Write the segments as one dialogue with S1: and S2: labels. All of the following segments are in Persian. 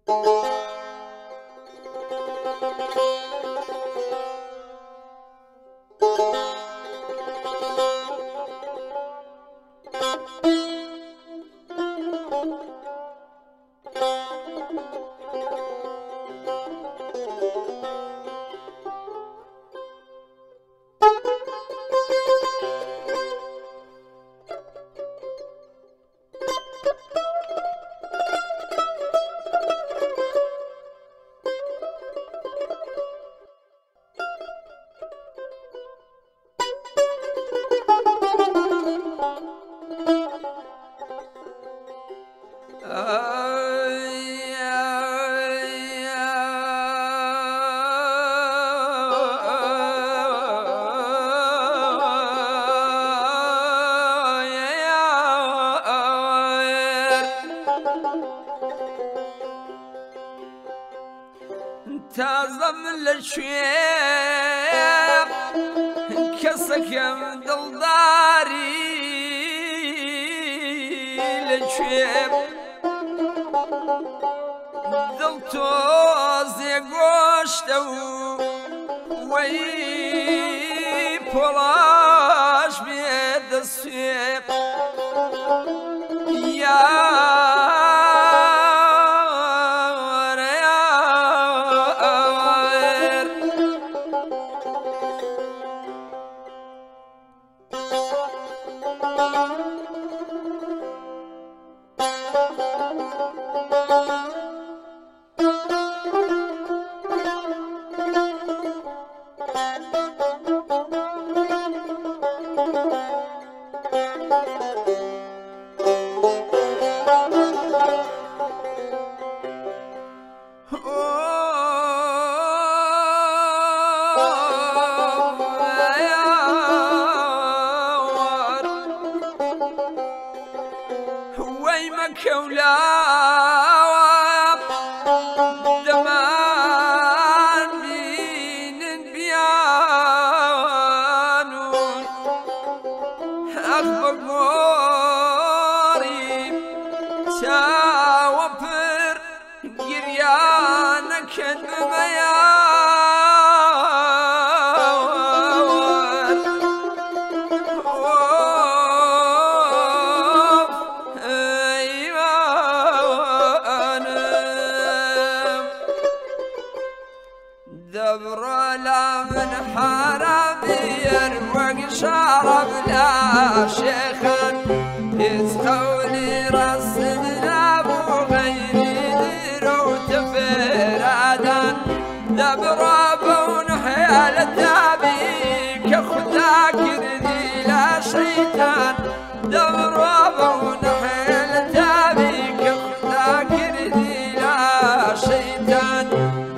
S1: تازم للشيب كسكم دلداري للشيب دلتوز يقوشتو وي بولاش بيد السيب يا وي مكولا دمان بين بيانون أخبقوري تاوبر قريانك الميان دبر لا من حرامير وقشارب لا شيخا يسخولي رسمنا ابو غيري ديرو تفرادا دبر بون حيال التابي كخذاك ردي لا شيطان دبر بون حيال التابي كخذاك ردي لا شيطان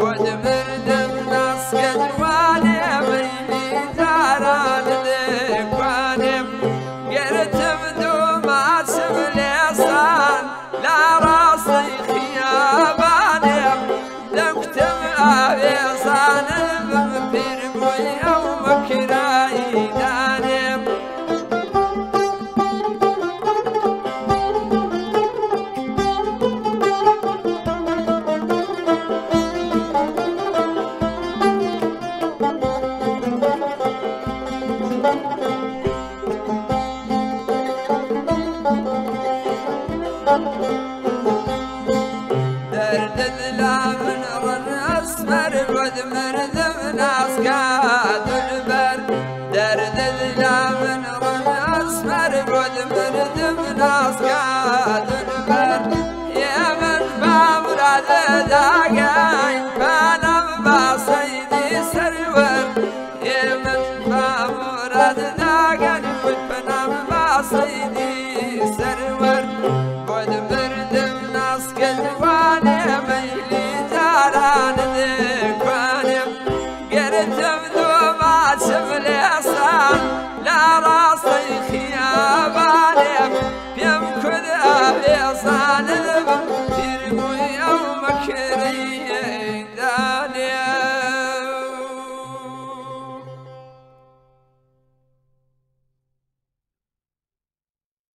S1: درد لا من رأس مرود مرذم ناس قاد البر درد لا من رأس مرود مرذم ناس قاد البر يا من بامر على